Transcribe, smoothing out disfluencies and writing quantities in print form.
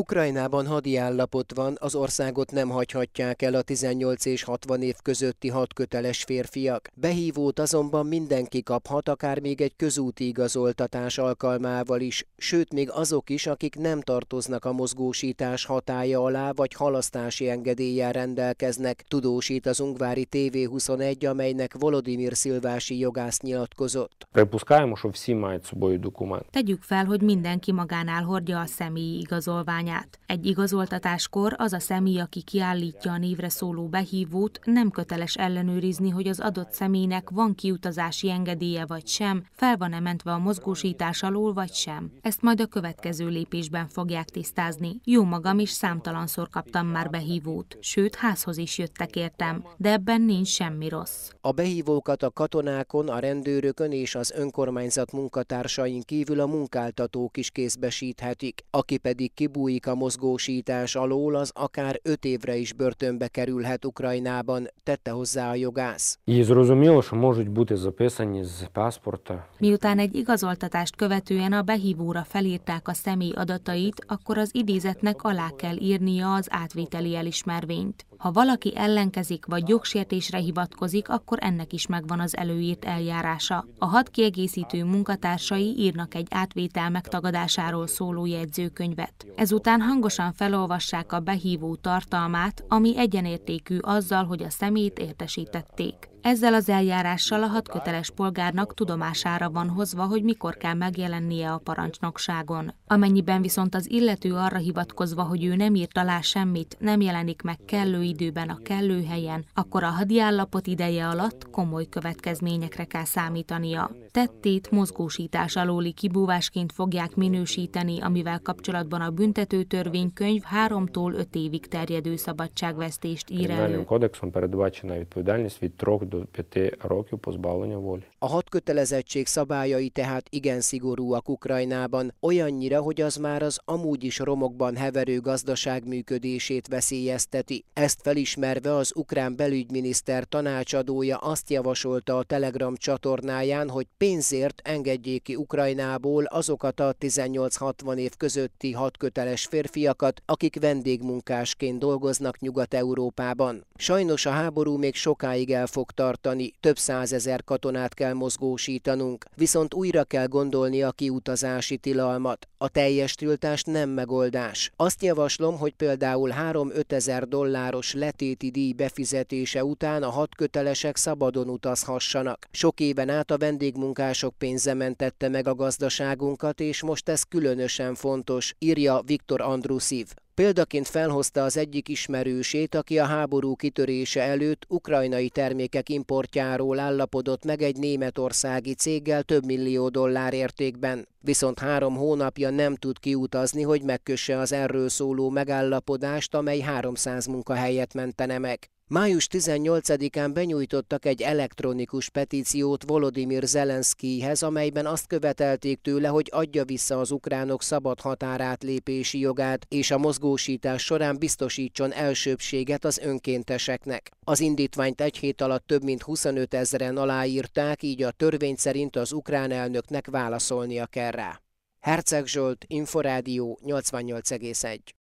Ukrajnában hadiállapot van, az országot nem hagyhatják el a 18 és 60 év közötti hadköteles férfiak. Behívót azonban mindenki kaphat, akár még egy közúti igazoltatás alkalmával is, sőt még azok is, akik nem tartoznak a mozgósítás hatálya alá vagy halasztási engedéllyel rendelkeznek, tudósít az ungvári TV21, amelynek Volodymyr Szilvási jogász nyilatkozott. Tegyük fel, hogy mindenki magánál hordja a személyi igazolványát. Egy igazoltatáskor az a személy, aki kiállítja a névre szóló behívót, nem köteles ellenőrizni, hogy az adott személynek van kiutazási engedélye vagy sem, fel van-e mentve a mozgósítás alól vagy sem. Ezt majd a következő lépésben fogják tisztázni. Jó magam is számtalanszor kaptam már behívót, sőt házhoz is jöttek értem, de ebben nincs semmi rossz. A behívókat a katonákon, a rendőrökön és az önkormányzat munkatársain kívül a munkáltatók is kézbesíthetik, aki pedig kibújik a mozgósítás alól, az akár 5 évre is börtönbe kerülhet Ukrajnában, tette hozzá a jogász. Miután egy igazoltatást követően a behívóra felírták a személy adatait, akkor az idézetnek alá kell írnia az átvételi elismervényt. Ha valaki ellenkezik vagy jogsértésre hivatkozik, akkor ennek is megvan az előírt eljárása. A hadkiegészítő munkatársai írnak egy átvétel megtagadásáról szóló jegyzőkönyvet. Ezután hangosan felolvassák a behívó tartalmát, ami egyenértékű azzal, hogy a személyt értesítették. Ezzel az eljárással a hadköteles polgárnak tudomására van hozva, hogy mikor kell megjelennie a parancsnokságon. Amennyiben viszont az illető arra hivatkozva, hogy ő nem írt alá semmit, nem jelenik meg kellő időben a kellő helyen, akkor a hadiállapot ideje alatt komoly következményekre kell számítania. Tettét mozgósítás alóli kibúvásként fogják minősíteni, amivel kapcsolatban a büntetőtörvénykönyv 3-tól 5 évig terjedő szabadságvesztést ír elő. A hadkötelezettség szabályai tehát igen szigorúak Ukrajnában, olyannyira, hogy az már az amúgy is romokban heverő gazdaság működését veszélyezteti. Ezt felismerve az ukrán belügyminiszter tanácsadója azt javasolta a Telegram csatornáján, hogy pénzért engedjék ki Ukrajnából azokat a 18-60 év közötti hadköteles férfiakat, akik vendégmunkásként dolgoznak Nyugat-Európában. Sajnos a háború még sokáig el fog tartani, több százezer katonát kell mozgósítanunk, viszont újra kell gondolni a kiutazási tilalmat. A teljes tiltás nem megoldás. Azt javaslom, hogy például 3-5 ezer dolláros letéti díj befizetése után a hadkötelesek szabadon utazhassanak. Sok éven át a vendégmunkások pénze mentette meg a gazdaságunkat, és most ez különösen fontos, írja Viktor Andrusiv. Példaként felhozta az egyik ismerősét, aki a háború kitörése előtt ukrajnai termékek importjáról állapodott meg egy németországi céggel több millió dollár értékben. Viszont 3 hónapja nem tud kiutazni, hogy megkösse az erről szóló megállapodást, amely 300 munkahelyet mentene meg. Május 18-án benyújtottak egy elektronikus petíciót Volodymyr Zelenszkijhez, amelyben azt követelték tőle, hogy adja vissza az ukránok szabad határátlépési jogát, és a mozgósítás során biztosítson elsőbbséget az önkénteseknek. Az indítványt egy hét alatt több mint 25 ezeren aláírták, így a törvény szerint az ukrán elnöknek válaszolnia kell rá. Herceg Zsolt, Inforádió 88,1.